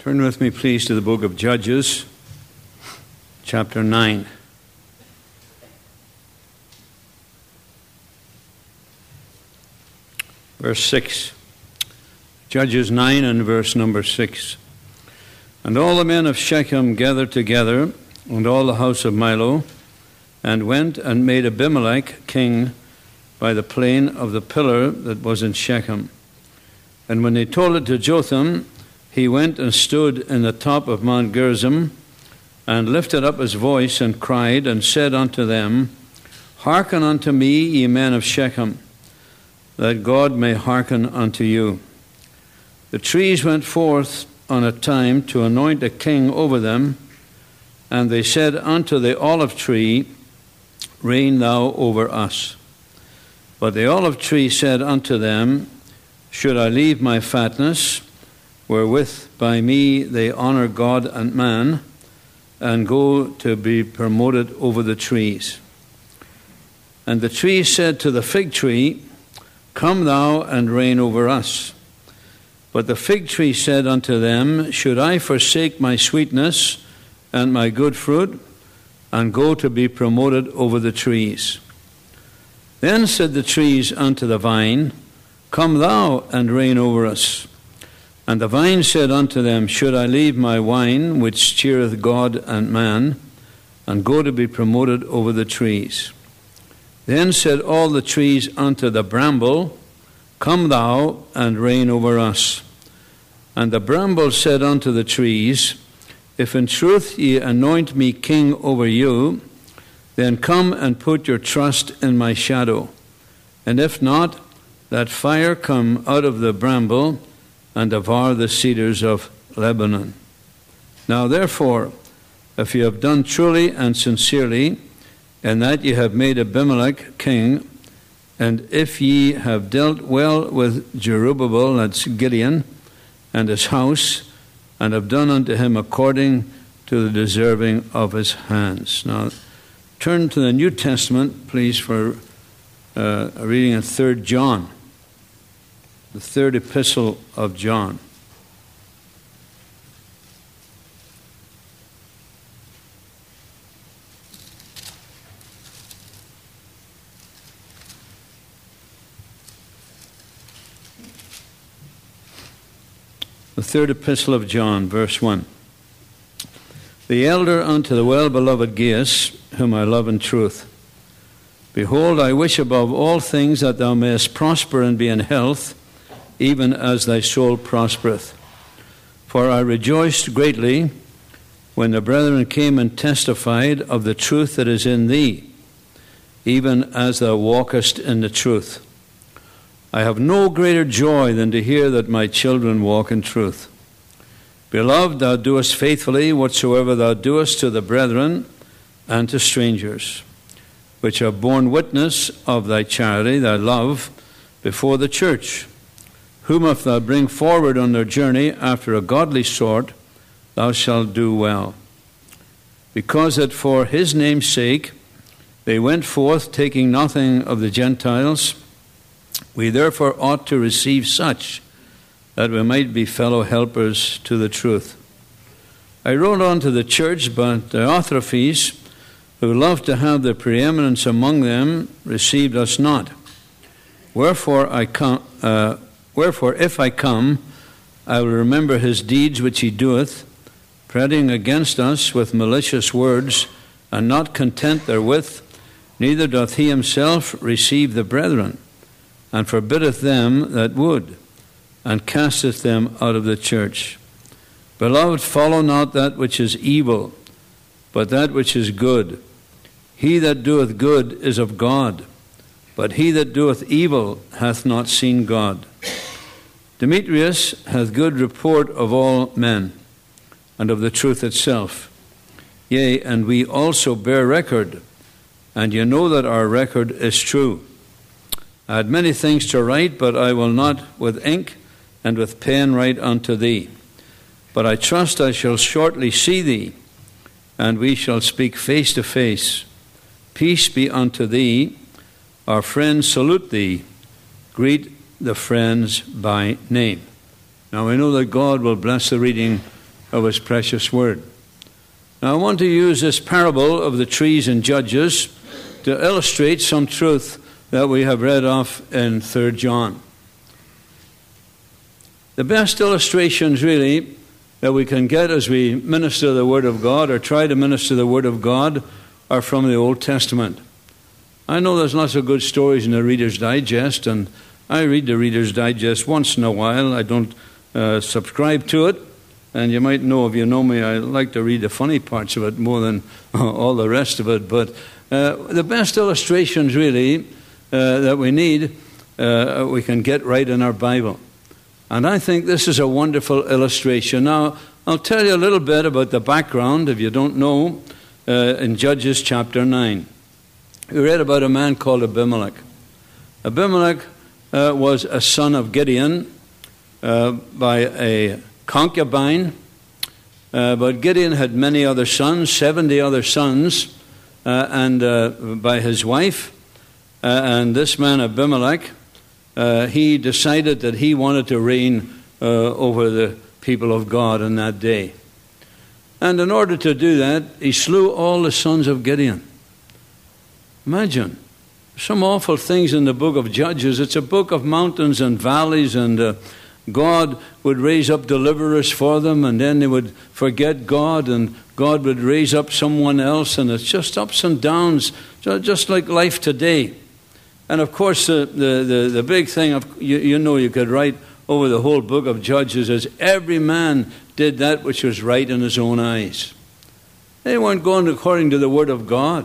Turn with me, please, to the book of Judges, chapter 9. Verse 6. Judges 9 and verse number 6. And all the men of Shechem gathered together, and all the house of Milo, and went and made Abimelech king by the plain of the pillar that was in Shechem. And when they told it to Jotham, he went and stood in the top of Mount Gerizim, and lifted up his voice, and cried, and said unto them, Hearken unto me, ye men of Shechem, that God may hearken unto you. The trees went forth on a time to anoint a king over them, and they said unto the olive tree, Reign thou over us. But the olive tree said unto them, Should I leave my fatness, wherewith by me they honor God and man, and go to be promoted over the trees? And the tree said to the fig tree, Come thou and reign over us. But the fig tree said unto them, Should I forsake my sweetness and my good fruit, and go to be promoted over the trees? Then said the trees unto the vine, Come thou and reign over us. And the vine said unto them, Should I leave my wine, which cheereth God and man, and go to be promoted over the trees? Then said all the trees unto the bramble, Come thou and reign over us. And the bramble said unto the trees, If in truth ye anoint me king over you, then come and put your trust in my shadow. And if not, that fire come out of the bramble, and devour the cedars of Lebanon. Now therefore, if ye have done truly and sincerely, and that ye have made Abimelech king, and if ye have dealt well with Jerubbaal, that's Gideon, and his house, and have done unto him according to the deserving of his hands. Now turn to the New Testament, please, for a reading in 3 John. The third epistle of John. The third epistle of John, verse 1. The elder unto the well-beloved Gaius, whom I love in truth. Behold, I wish above all things that thou mayest prosper and be in health, even as thy soul prospereth. For I rejoiced greatly when the brethren came and testified of the truth that is in thee, even as thou walkest in the truth. I have no greater joy than to hear that my children walk in truth. Beloved, thou doest faithfully whatsoever thou doest to the brethren and to strangers, which have borne witness of thy charity, thy love, before the church, whom if thou bring forward on their journey after a godly sort, thou shalt do well. Because that for his name's sake they went forth, taking nothing of the Gentiles, we therefore ought to receive such, that we might be fellow helpers to the truth. I wrote on to the church, but Diotrephes, who loved to have the preeminence among them, received us not. Wherefore, if I come, I will remember his deeds which he doeth, fretting against us with malicious words, and not content therewith, neither doth he himself receive the brethren, and forbiddeth them that would, and casteth them out of the church. Beloved, follow not that which is evil, but that which is good. He that doeth good is of God, but he that doeth evil hath not seen God. Demetrius hath good report of all men, and of the truth itself. Yea, and we also bear record, and you know that our record is true. I had many things to write, but I will not with ink and with pen write unto thee. But I trust I shall shortly see thee, and we shall speak face to face. Peace be unto thee. Our friends salute thee. Greet the friends by name. Now we know that God will bless the reading of his precious word. Now, I want to use this parable of the trees in Judges to illustrate some truth that we have read off in 3 John. The best illustrations, really, that we can get as we minister the Word of God or try to minister the Word of God are from the Old Testament. I know there's lots of good stories in the Reader's Digest, and I read the Reader's Digest once in a while. I don't subscribe to it, and you might know, if you know me, I like to read the funny parts of it more than all the rest of it. But the best illustrations, really, that we need, we can get right in our Bible. And I think this is a wonderful illustration. Now, I'll tell you a little bit about the background, if you don't know, in Judges chapter 9. We read about a man called Abimelech. Abimelech was a son of Gideon by a concubine, but Gideon had many other sons, 70 other sons, and by his wife. And this man Abimelech, he decided that he wanted to reign over the people of God in that day. And in order to do that, he slew all the sons of Gideon. Imagine, some awful things in the book of Judges. It's a book of mountains and valleys, and God would raise up deliverers for them, and then they would forget God, and God would raise up someone else, and it's just ups and downs, just like life today. And of course, the big thing, you could write over the whole book of Judges is every man did that which was right in his own eyes. They weren't going according to the Word of God.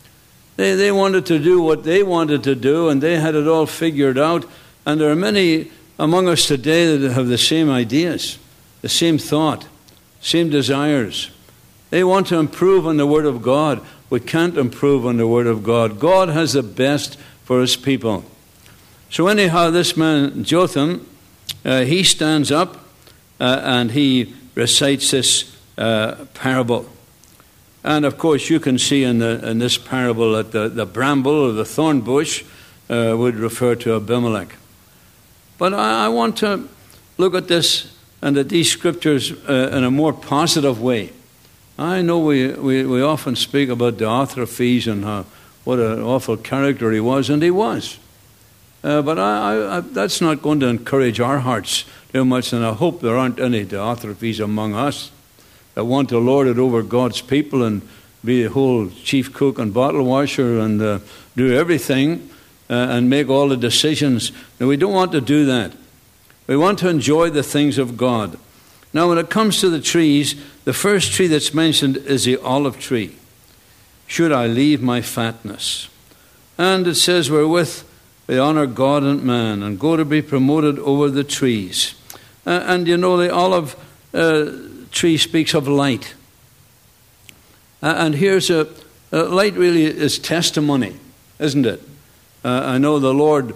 They wanted to do what they wanted to do, and they had it all figured out. And there are many among us today that have the same ideas, the same thought, same desires. They want to improve on the Word of God. We can't improve on the Word of God. God has the best for his people. So anyhow, this man Jotham, he stands up and he recites this parable. And of course, you can see in this parable that the bramble or the thorn bush would refer to Abimelech. But I want to look at this and at these scriptures in a more positive way. I know we often speak about Diotrephes and what an awful character he was, and he was. But that's not going to encourage our hearts too much, and I hope there aren't any Diotrephes among us that want to lord it over God's people and be the whole chief cook and bottle washer and do everything and make all the decisions. No, we don't want to do that. We want to enjoy the things of God. Now, when it comes to the trees, the first tree that's mentioned is the olive tree. Should I leave my fatness? And it says, wherewith they honor God and man, and go to be promoted over the trees. And you know, the olive tree speaks of light. And here's light really is testimony, isn't it? I know the Lord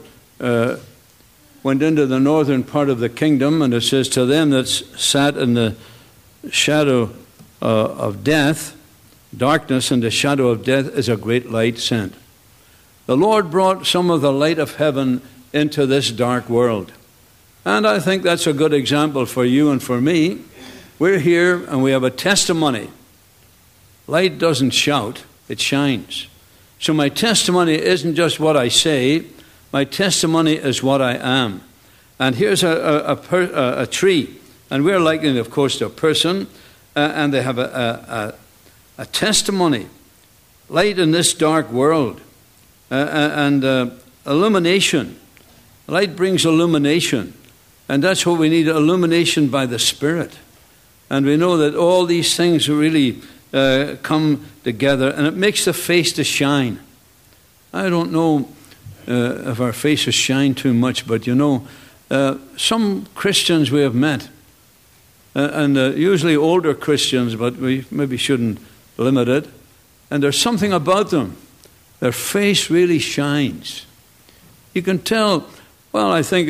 went into the northern part of the kingdom, and it says, to them that sat in the shadow of death, darkness and the shadow of death is a great light sent. The Lord brought some of the light of heaven into this dark world. And I think that's a good example for you and for me. We're here and we have a testimony. Light doesn't shout, it shines. So my testimony isn't just what I say, my testimony is what I am. And here's a tree, and we're likening, of course, to a person, and they have a testimony, light in this dark world, and illumination. Light brings illumination, and that's what we need, illumination by the Spirit. And we know that all these things really come together, and it makes the face to shine. I don't know if our faces shine too much, but you know, some Christians we have met, and usually older Christians, but we maybe shouldn't limit it, and there's something about them. Their face really shines. You can tell, well, I think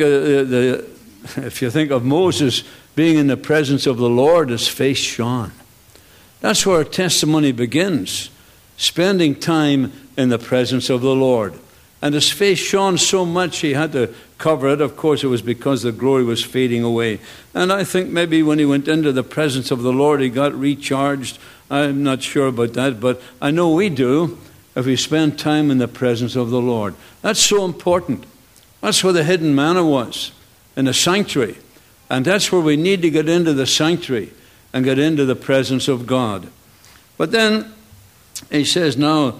if you think of Moses being in the presence of the Lord, his face shone. That's where testimony begins, spending time in the presence of the Lord. And his face shone so much he had to cover it. Of course, it was because the glory was fading away. And I think maybe when he went into the presence of the Lord, he got recharged. I'm not sure about that, but I know we do if we spend time in the presence of the Lord. That's so important. That's where the hidden manna was, in the sanctuary. And that's where we need to get into the sanctuary and get into the presence of God. But then he says, no,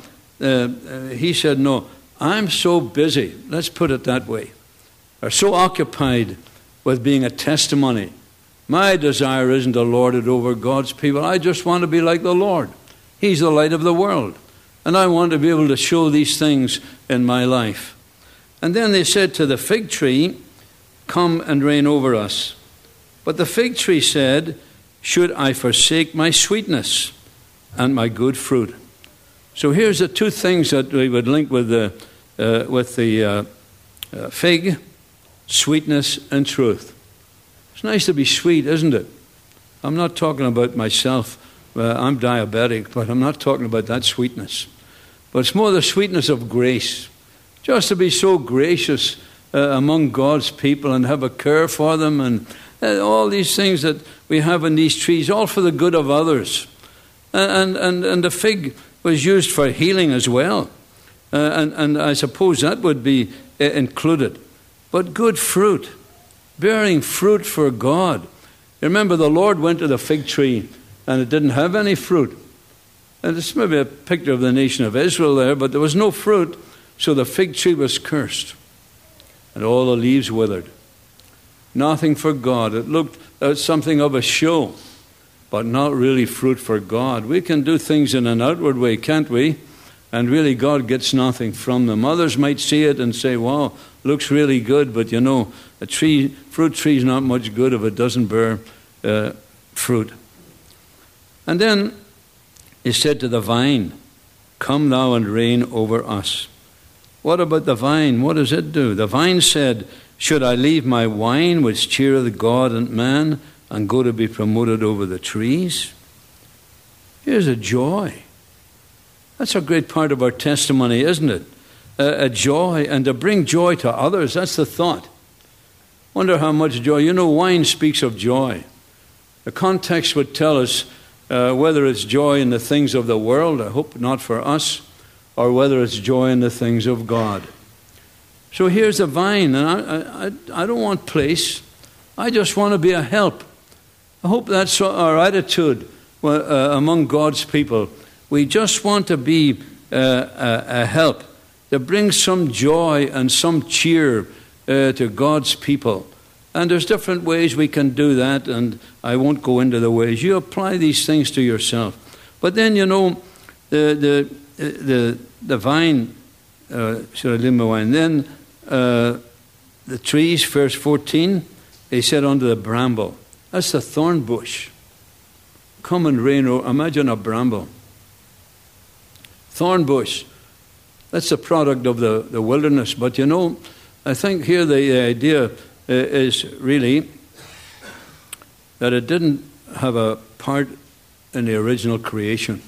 I'm so busy, let's put it that way, or so occupied with being a testimony. My desire isn't to lord it over God's people. I just want to be like the Lord. He's the light of the world. And I want to be able to show these things in my life. And then they said to the fig tree, come and reign over us. But the fig tree said, should I forsake my sweetness and my good fruit? So here's the two things that we would link with the fig, sweetness and truth. It's nice to be sweet, isn't it? I'm not talking about myself. I'm diabetic, but I'm not talking about that sweetness. But it's more the sweetness of grace. Just to be so gracious among God's people and have a care for them and all these things that we have in these trees, all for the good of others. And the fig was used for healing as well. And I suppose that would be included. But good fruit, bearing fruit for God. You remember the Lord went to the fig tree and it didn't have any fruit. And it's maybe a picture of the nation of Israel there, but there was no fruit, so the fig tree was cursed. And all the leaves withered. Nothing for God. It looked something of a show, but not really fruit for God. We can do things in an outward way, can't we? And really God gets nothing from them. Others might see it and say, wow, looks really good, but you know, fruit tree is not much good if it doesn't bear fruit. And then he said to the vine, come thou and reign over us. What about the vine? What does it do? The vine said, should I leave my wine, which cheereth God and man, and go to be promoted over the trees? Here's a joy. That's a great part of our testimony, isn't it? A joy, and to bring joy to others, that's the thought. Wonder how much joy. You know, wine speaks of joy. The context would tell us whether it's joy in the things of the world, I hope not for us, or whether it's joy in the things of God. So here's a vine, and I don't want place. I just want to be a help. I hope that's our attitude among God's people. We just want to be a help, to bring some joy and some cheer to God's people. And there's different ways we can do that, and I won't go into the ways. You apply these things to yourself. But then, you know, the vine, should I leave my wine? Then the trees, verse 14, they said unto the bramble. That's the thorn bush. Come and reign over. Imagine a bramble. Thorn bush. That's the product of the wilderness. But you know, I think here the idea is really that it didn't have a part in the original creation.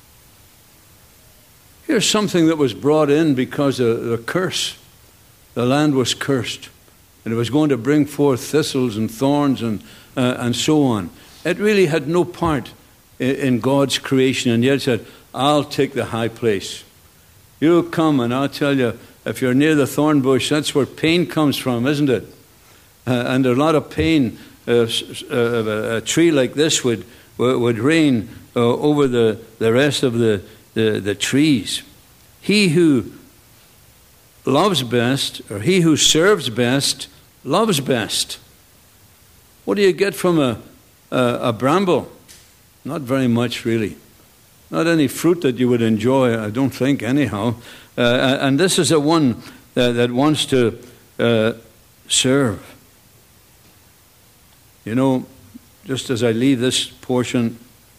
Here's something that was brought in because of the curse. The land was cursed, and it was going to bring forth thistles and thorns and so on. It really had no part in God's creation, and yet it said, I'll take the high place. You come, and I'll tell you, if you're near the thorn bush, that's where pain comes from, isn't it? And a lot of pain, a tree like this would reign over the rest of the trees. He who loves best, or he who serves best, loves best. What do you get from a bramble? Not very much, really. Not any fruit that you would enjoy, I don't think, anyhow. And this is the one that wants to serve. You know, just as I leave this portion,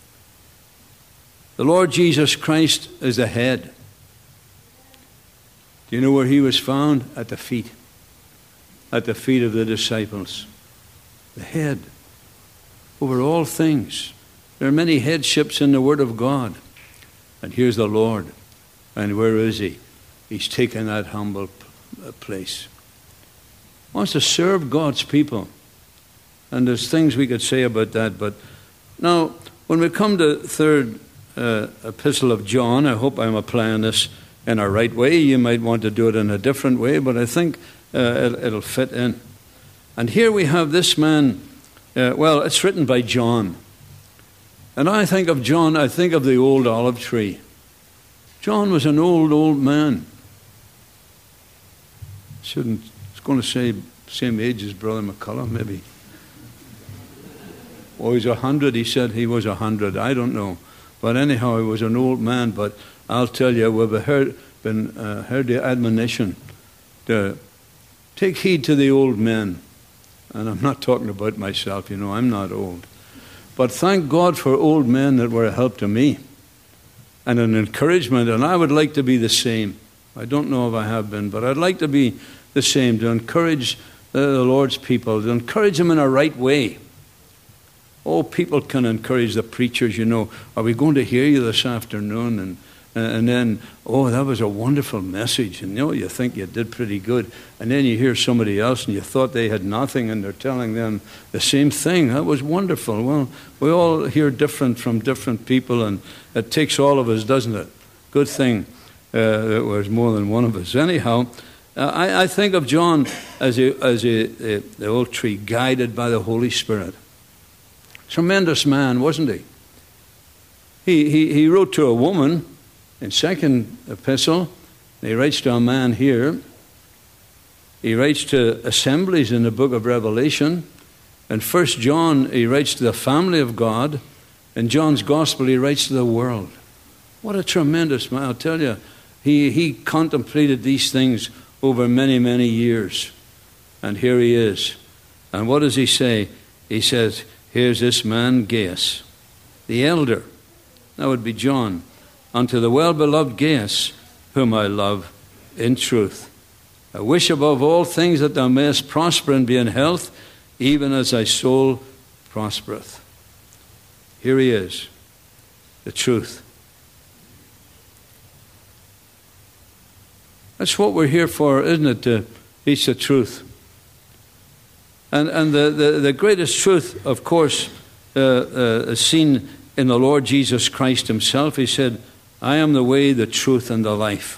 the Lord Jesus Christ is the head. Do you know where he was found? At the feet. At the feet of the disciples. The head. Over all things. There are many headships in the Word of God. And here's the Lord. And where is he? He's taken that humble place. Wants to serve God's people. And there's things we could say about that. But now, when we come to the third epistle of John, I hope I'm applying this in a right way. You might want to do it in a different way, but I think it'll fit in. And here we have this man, it's written by John. And I think of John, I think of the old olive tree. John was an old man. I was going to say same age as Brother McCullough, maybe. Oh, he's 100. He said he was 100. I don't know. But anyhow, he was an old man. But I'll tell you, we've heard the admonition to take heed to the old men. And I'm not talking about myself, I'm not old. But thank God for old men that were a help to me and an encouragement. And I would like to be the same. I don't know if I have been, but I'd like to be the same, to encourage the Lord's people, to encourage them in a right way. Oh, people can encourage the preachers, Are we going to hear you this afternoon? And then, oh, that was a wonderful message. And you think you did pretty good. And then you hear somebody else and you thought they had nothing and they're telling them the same thing. That was wonderful. Well, we all hear different from different people, and it takes all of us, doesn't it? Good thing there was more than one of us. Anyhow, I think of John as the old tree, guided by the Holy Spirit. Tremendous man, wasn't he? He wrote to a woman in second epistle. He writes to a man here. He writes to assemblies in the book of Revelation. In 1 John, he writes to the family of God. In John's Gospel, he writes to the world. What a tremendous man. I'll tell you, he contemplated these things over many, many years. And here he is. And what does he say? He says, here's this man, Gaius, the elder. That would be John. Unto the well-beloved Gaius, whom I love in truth. I wish above all things that thou mayest prosper and be in health, even as thy soul prospereth. Here he is, the truth. That's what we're here for, isn't it? To teach the truth. And the greatest truth, of course, is seen in the Lord Jesus Christ himself. He said, I am the way, the truth, and the life.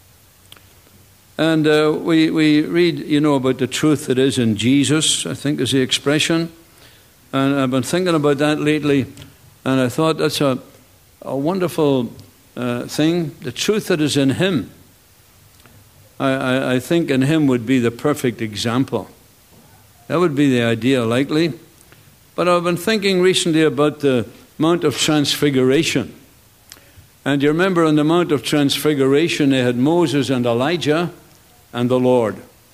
And we read, about the truth that is in Jesus, I think is the expression. And I've been thinking about that lately, and I thought that's a wonderful thing. The truth that is in him. I think in him would be the perfect example. That would be the idea, likely. But I've been thinking recently about the Mount of Transfiguration. And you remember on the Mount of Transfiguration, they had Moses and Elijah and the Lord.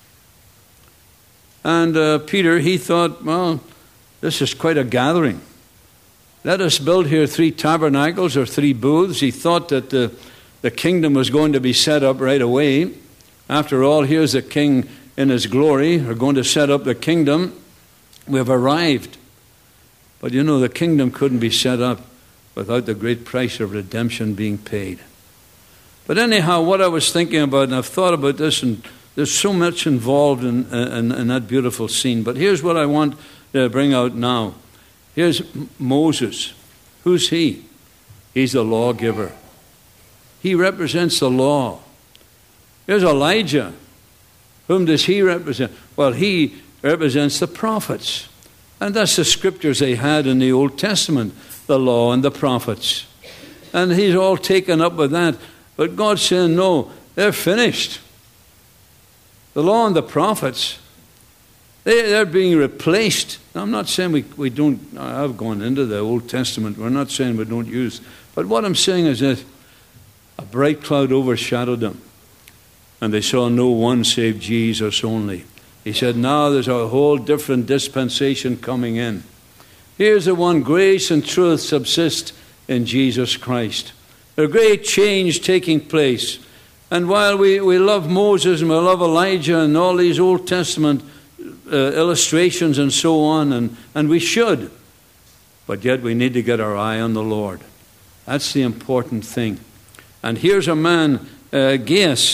And Peter, he thought, well, this is quite a gathering. Let us build here 3 tabernacles or 3 booths. He thought that the kingdom was going to be set up right away. After all, here's the king in his glory. We're going to set up the kingdom. We've arrived. But the kingdom couldn't be set up without the great price of redemption being paid. But anyhow, what I was thinking about, and I've thought about this, and there's so much involved in that beautiful scene. But here's what I want to bring out now. Here's Moses. Who's he? He's the lawgiver. He represents the law. Here's Elijah. Whom does he represent? Well, he represents the prophets. And that's the scriptures they had in the Old Testament, the law and the prophets. And he's all taken up with that. But God's saying, no, they're finished. The law and the prophets, they're being replaced. Now, I'm not saying we don't, I've gone into the Old Testament. We're not saying we don't use. But what I'm saying is that a bright cloud overshadowed them. And they saw no one save Jesus only. He said, now there's a whole different dispensation coming in. Here's the one, grace and truth subsist in Jesus Christ. A great change taking place. And while we love Moses and we love Elijah and all these Old Testament illustrations and so on, and we should, but yet we need to get our eye on the Lord. That's the important thing. And here's a man, Gaius.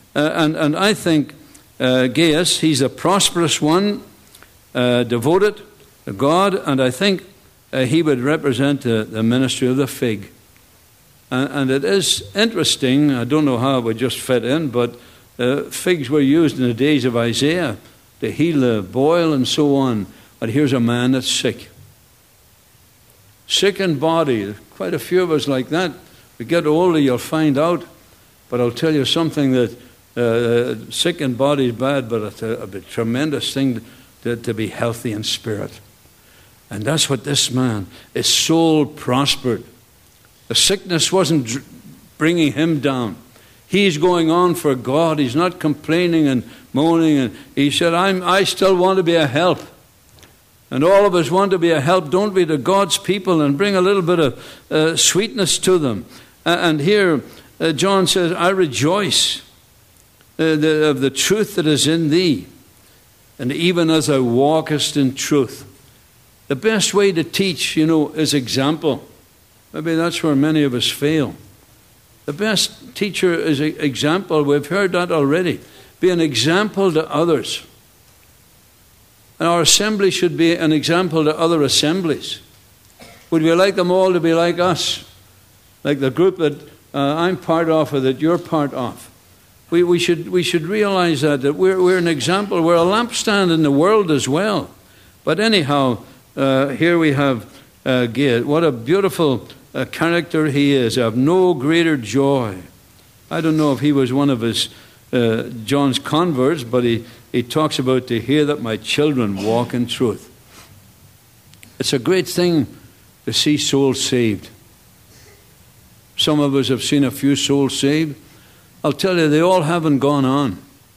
And I think Gaius, he's a prosperous one, devoted to God, and I think he would represent the ministry of the fig. And it is interesting, I don't know how it would just fit in, but figs were used in the days of Isaiah to heal the boil and so on. But here's a man that's sick. Sick in body. Quite a few of us like that. We get older, you'll find out. But I'll tell you something, that sick in body is bad, but it's a tremendous thing to be healthy in spirit. And that's what this man, his soul prospered. The sickness wasn't bringing him down. He's going on for God. He's not complaining and moaning. And he said, I still want to be a help. And all of us want to be a help, don't we, to God's people and bring a little bit of sweetness to them. And here John says, I rejoice of the truth that is in thee, and even as thou walkest in truth. The best way to teach, is example. Maybe that's where many of us fail. The best teacher is example. We've heard that already. Be an example to others. And our assembly should be an example to other assemblies. Would we like them all to be like us? Like the group that I'm part of or that you're part of. We should realize that we're an example. We're a lampstand in the world as well. But anyhow, here we have Gaius. What a beautiful character he is. I have no greater joy. I don't know if he was one of John's converts, but he talks about to hear that my children walk in truth. It's a great thing to see souls saved. Some of us have seen a few souls saved. I'll tell you, they all haven't gone on.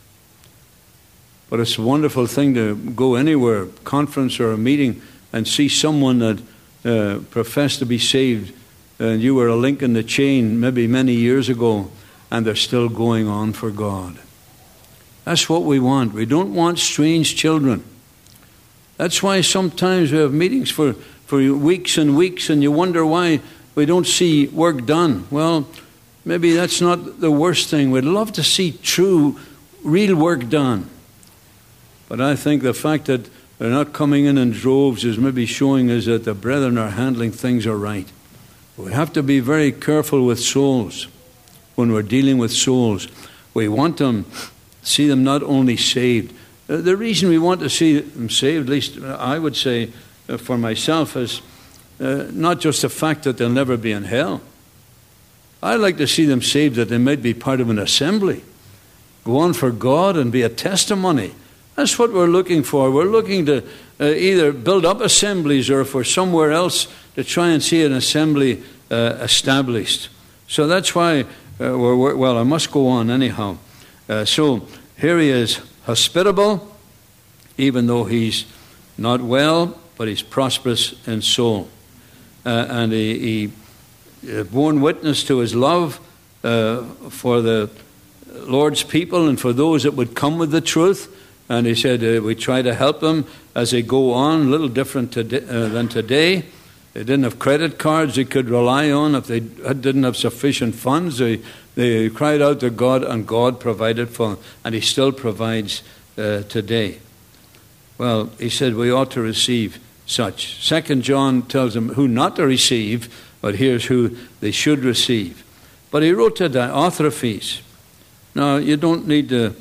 But it's a wonderful thing to go anywhere, conference or a meeting, and see someone that professed to be saved, and you were a link in the chain maybe many years ago, and they're still going on for God. That's what we want. We don't want strange children. That's why sometimes we have meetings for weeks and weeks, and you wonder why we don't see work done. Well, maybe that's not the worst thing. We'd love to see true, real work done. But I think the fact that they're not coming in droves is maybe showing us that the brethren are handling things all right. We have to be very careful with souls when we're dealing with souls. We want them, see them not only saved. The reason we want to see them saved, at least I would say for myself, is not just the fact that they'll never be in hell. I'd like to see them saved that they might be part of an assembly, go on for God and be a testimony. That's what we're looking for. We're looking to either build up assemblies or if we're somewhere else to try and see an assembly established. So that's why, I must go on anyhow. So here he is, hospitable, even though he's not well, but he's prosperous in soul. And he borne witness to his love for the Lord's people and for those that would come with the truth. And he said we try to help them as they go on, a little different than today. They didn't have credit cards they could rely on. If they didn't have sufficient funds, they cried out to God, and God provided for them. And he still provides today. Well, he said we ought to receive such. 2 John tells them who not to receive, but here's who they should receive. But he wrote to Diotrephes. Now, you don't need to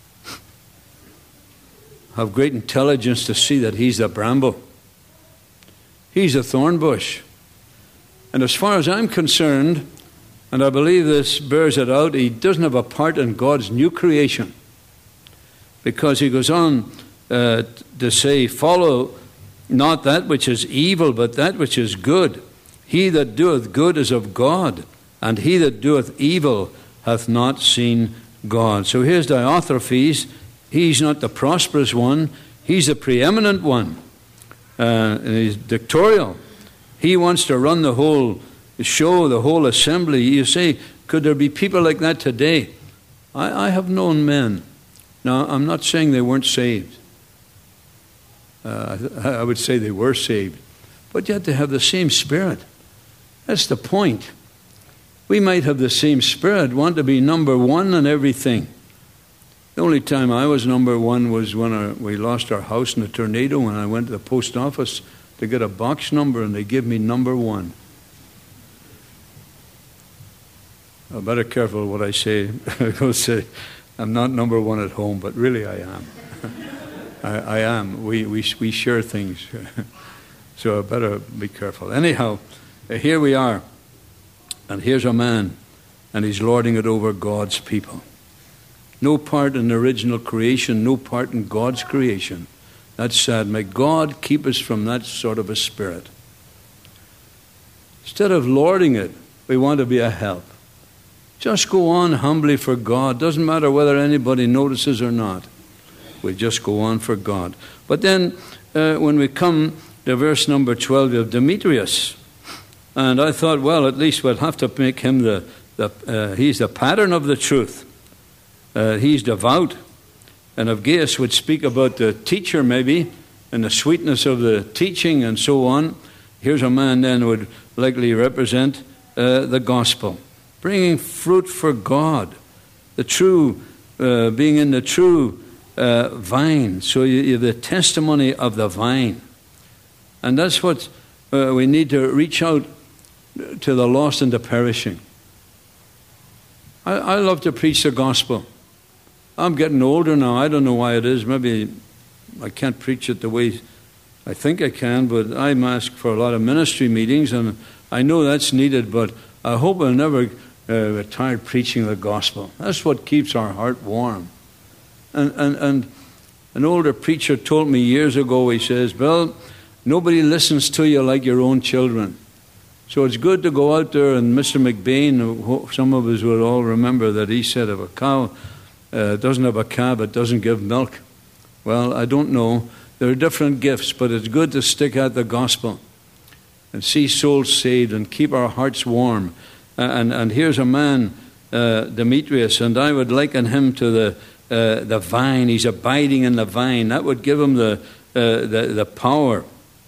have great intelligence to see that he's the bramble. He's a thorn bush. And as far as I'm concerned, and I believe this bears it out, he doesn't have a part in God's new creation. Because he goes on to say, follow not that which is evil, but that which is good. He that doeth good is of God, and he that doeth evil hath not seen God. So here's Diotrephes. He's not the prosperous one. He's the preeminent one. And he's dictatorial. He wants to run the whole show, the whole assembly. You say, could there be people like that today? I have known men. Now, I'm not saying they weren't saved. I would say they were saved. But yet they have the same spirit. That's the point. We might have the same spirit, want to be number one in everything. The only time I was number one was when we lost our house in a tornado, and I went to the post office to get a box number, and they gave me number one. I'm better careful what I say. I go say, I'm not number one at home, but really I am. I am. We share things. So I better be careful. Anyhow, here we are. And here's a man, and he's lording it over God's people. No part in the original creation, no part in God's creation. That's sad. May God keep us from that sort of a spirit. Instead of lording it, we want to be a help. Just go on humbly for God. Doesn't matter whether anybody notices or not. We just go on for God. But then when we come to verse number 12 of Demetrius, and I thought, well, at least we'll have to make him he's the pattern of the truth. He's devout. And if Gaius would speak about the teacher maybe, and the sweetness of the teaching and so on, here's a man then who would likely represent the gospel. Bringing fruit for God. The true, being in the true vine. So you have the testimony of the vine. And that's what we need to reach out to the lost and the perishing. I love to preach the gospel. I'm getting older now. I don't know why it is. Maybe I can't preach it the way I think I can, but I'm asked for a lot of ministry meetings, and I know that's needed, but I hope I'll never retire preaching the gospel. That's what keeps our heart warm. And an older preacher told me years ago, he says, Bill, nobody listens to you like your own children. So it's good to go out there, and Mr. McBain, some of us will all remember that he said if a cow doesn't have a calf, it doesn't give milk. Well, I don't know. There are different gifts, but it's good to stick at the gospel and see souls saved and keep our hearts warm. And here's a man, Demetrius, and I would liken him to the vine. He's abiding in the vine. That would give him the power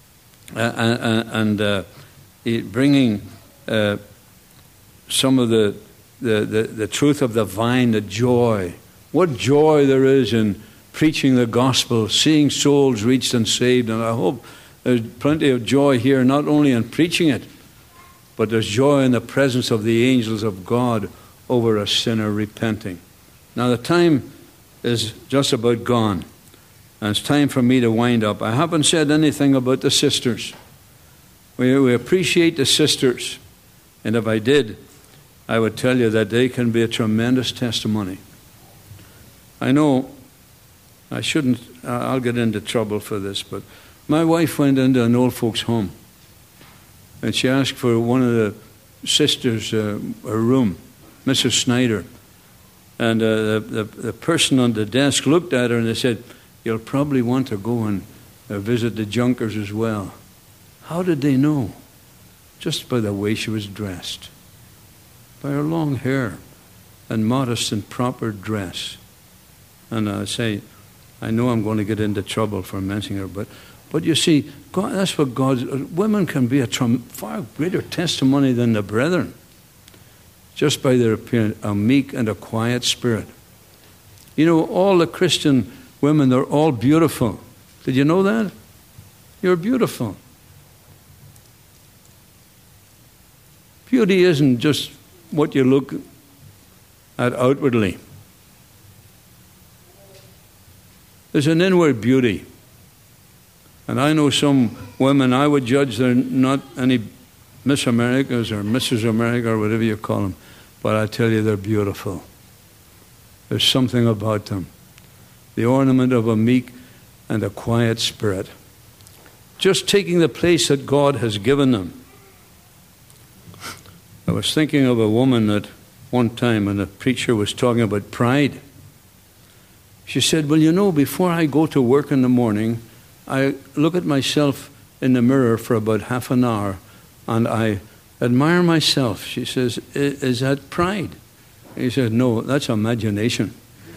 and bringing some of the truth of the vine, the joy. What joy there is in preaching the gospel, seeing souls reached and saved. And I hope there's plenty of joy here, not only in preaching it, but there's joy in the presence of the angels of God over a sinner repenting. Now the time is just about gone, and it's time for me to wind up. I haven't said anything about the sisters. We appreciate the sisters, and if I did, I would tell you that they can be a tremendous testimony. I know I shouldn't, I'll get into trouble for this, but my wife went into an old folks' home, and she asked for one of the sisters a room, Mrs. Snyder. And the person on the desk looked at her and they said, you'll probably want to go and visit the Junkers as well. How did they know? Just by the way she was dressed. By her long hair and modest and proper dress. And I say, I know I'm going to get into trouble for mentioning her, but you see, God, that's what women can be a far greater testimony than the brethren. Just by their appearance, a meek and a quiet spirit. You know, all the Christian women, they're all beautiful. Did you know that? You're beautiful. Beauty isn't just what you look at outwardly. There's an inward beauty. And I know some women, I would judge they're not any Miss Americas or Mrs. America or whatever you call them, but I tell you they're beautiful. There's something about them. The ornament of a meek and a quiet spirit. Just taking the place that God has given them. I was thinking of a woman at one time, and the preacher was talking about pride. She said, well, you know, before I go to work in the morning, I look at myself in the mirror for about half an hour, and I admire myself. She says, is that pride? He said, no, that's imagination.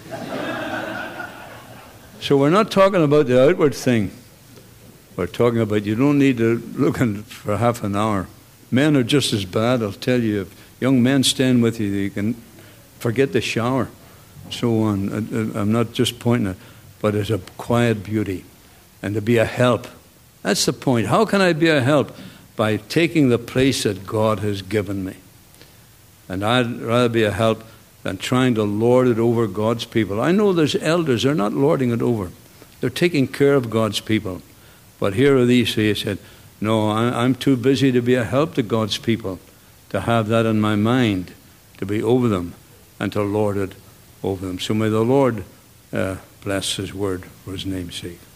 So we're not talking about the outward thing. We're talking about you don't need to look for half an hour. Men are just as bad, I'll tell you. If young men stand with you, you can forget the shower. so on. I'm not just pointing at, but as a quiet beauty, and to be a help. That's the point. How can I be a help? By taking the place that God has given me. And I'd rather be a help than trying to lord it over God's people. I know there's elders, they're not lording it over. They're taking care of God's people. But here are these, he said, no, I'm too busy to be a help to God's people, to have that in my mind, to be over them and to lord it over them. So may the Lord bless his word for his name's sake.